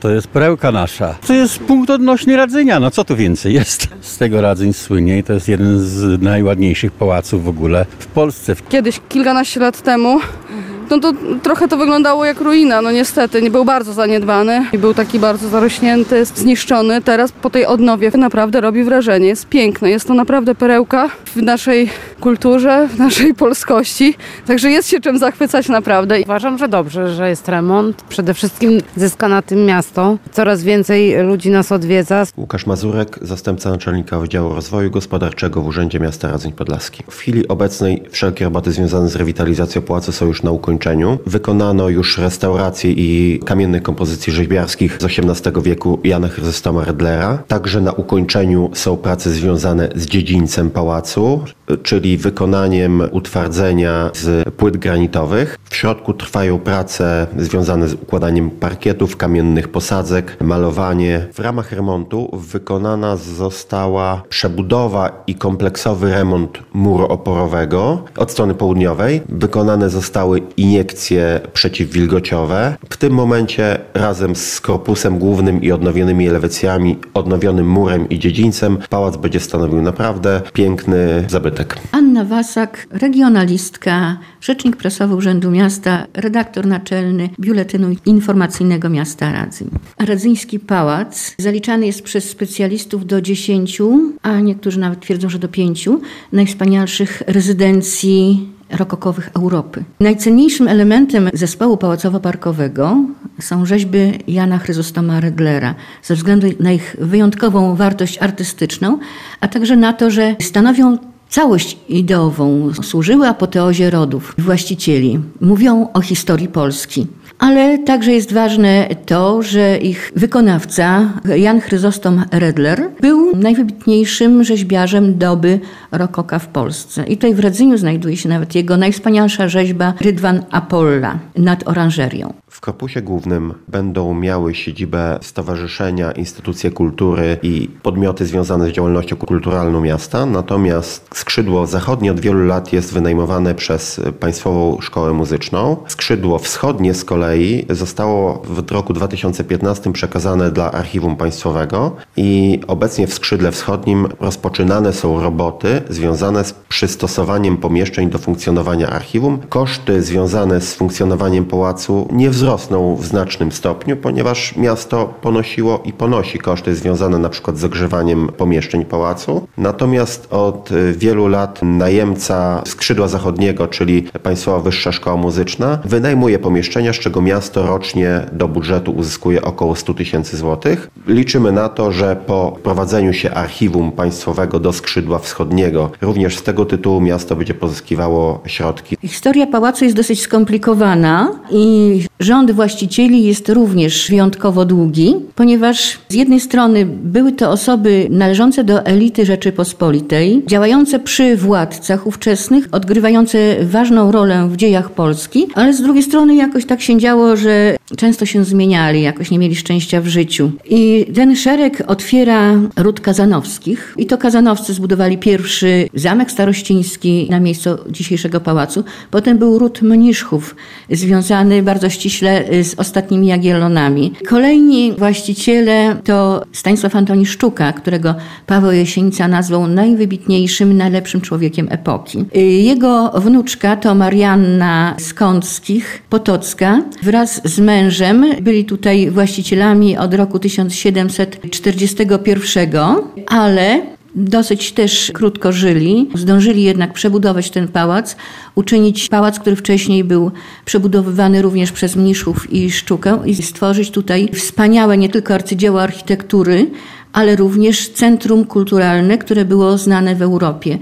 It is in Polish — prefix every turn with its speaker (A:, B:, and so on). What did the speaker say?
A: To jest perełka nasza. To jest punkt odnośny Radzynia. No co tu więcej jest? Z tego Radzyń słynie i to jest jeden z najładniejszych pałaców w ogóle w Polsce.
B: Kiedyś, kilkanaście lat temu, no to trochę to wyglądało jak ruina, no niestety. Nie był bardzo zaniedbany i był taki bardzo zarośnięty, zniszczony. Teraz po tej odnowie naprawdę robi wrażenie. Jest piękny. Jest to naprawdę perełka w naszej kulturze, w naszej polskości. Także jest się czym zachwycać naprawdę.
C: Uważam, że dobrze, że jest remont. Przede wszystkim zyska na tym miasto. Coraz więcej ludzi nas odwiedza.
D: Łukasz Mazurek, zastępca naczelnika Wydziału Rozwoju Gospodarczego w Urzędzie Miasta Radzyń Podlaski. W chwili obecnej wszelkie roboty związane z rewitalizacją pałacu są już na ukończeniu. Wykonano już restaurację i kamiennych kompozycji rzeźbiarskich z XVIII wieku Jana Chryzostoma Redlera. Także na ukończeniu są prace związane z dziedzińcem pałacu, czyli wykonaniem utwardzenia z płyt granitowych. W środku trwają prace związane z układaniem parkietów, kamiennych posadzek, malowanie. W ramach remontu wykonana została przebudowa i kompleksowy remont muru oporowego od strony południowej. Wykonane zostały iniekcje przeciwwilgociowe. W tym momencie razem z korpusem głównym i odnowionymi elewacjami, odnowionym murem i dziedzińcem pałac będzie stanowił naprawdę piękny zabytek.
E: Anna Wasak, regionalistka, rzecznik prasowy Urzędu Miasta, redaktor naczelny Biuletynu Informacyjnego Miasta Radzyń. Radzyński Pałac zaliczany jest przez specjalistów do 10, a niektórzy nawet twierdzą, że do 5 najwspanialszych rezydencji rokokowych Europy. Najcenniejszym elementem zespołu pałacowo-parkowego są rzeźby Jana Chryzostoma Redlera ze względu na ich wyjątkową wartość artystyczną, a także na to, że stanowią całość ideową, służyły apoteozie rodów, właścicieli. Mówią o historii Polski. Ale także jest ważne to, że ich wykonawca, Jan Chryzostom Redler, był najwybitniejszym rzeźbiarzem doby rokoka w Polsce. I tutaj w Radzyniu znajduje się nawet jego najwspanialsza rzeźba Rydwan Apolla nad oranżerią.
D: W korpusie głównym będą miały siedzibę stowarzyszenia, instytucje kultury i podmioty związane z działalnością kulturalną miasta. Natomiast skrzydło zachodnie od wielu lat jest wynajmowane przez Państwową Szkołę Muzyczną. Skrzydło wschodnie z kolei zostało w roku 2015 przekazane dla Archiwum Państwowego i obecnie w skrzydle wschodnim rozpoczynane są roboty związane z przystosowaniem pomieszczeń do funkcjonowania archiwum. Koszty związane z funkcjonowaniem pałacu nie wzrosną w znacznym stopniu, ponieważ miasto ponosiło i ponosi koszty związane na przykład z ogrzewaniem pomieszczeń pałacu. Natomiast od wielu lat najemca skrzydła zachodniego, czyli Państwowa Wyższa Szkoła Muzyczna, wynajmuje pomieszczenia, z czego miasto rocznie do budżetu uzyskuje około 100 000 złotych. Liczymy na to, że po wprowadzeniu się archiwum państwowego do skrzydła wschodniego, również z tego tytułu miasto będzie pozyskiwało środki.
E: Historia pałacu jest dosyć skomplikowana i rząd właścicieli jest również wyjątkowo długi, ponieważ z jednej strony były to osoby należące do elity Rzeczypospolitej, działające przy władcach ówczesnych, odgrywające ważną rolę w dziejach Polski, ale z drugiej strony jakoś tak się działo, że często się zmieniali, jakoś nie mieli szczęścia w życiu. I ten szereg otwiera ród Kazanowskich i to Kazanowcy zbudowali pierwszy zamek starościński na miejscu dzisiejszego pałacu. Potem był ród Mniszchów, związany bardzo ściśle z ostatnimi Jagiellonami. Kolejni właściciele to Stanisław Antoni Szczuka, którego Paweł Jasienica nazwał najwybitniejszym, najlepszym człowiekiem epoki. Jego wnuczka to Marianna Skąckich, Potocka, wraz z mężem byli tutaj właścicielami od roku 1741, ale dosyć też krótko żyli. Zdążyli jednak przebudować ten pałac, uczynić pałac, który wcześniej był przebudowywany również przez Mniszchów i Szczukę i stworzyć tutaj wspaniałe nie tylko arcydzieło architektury, ale również centrum kulturalne, które było znane w Europie.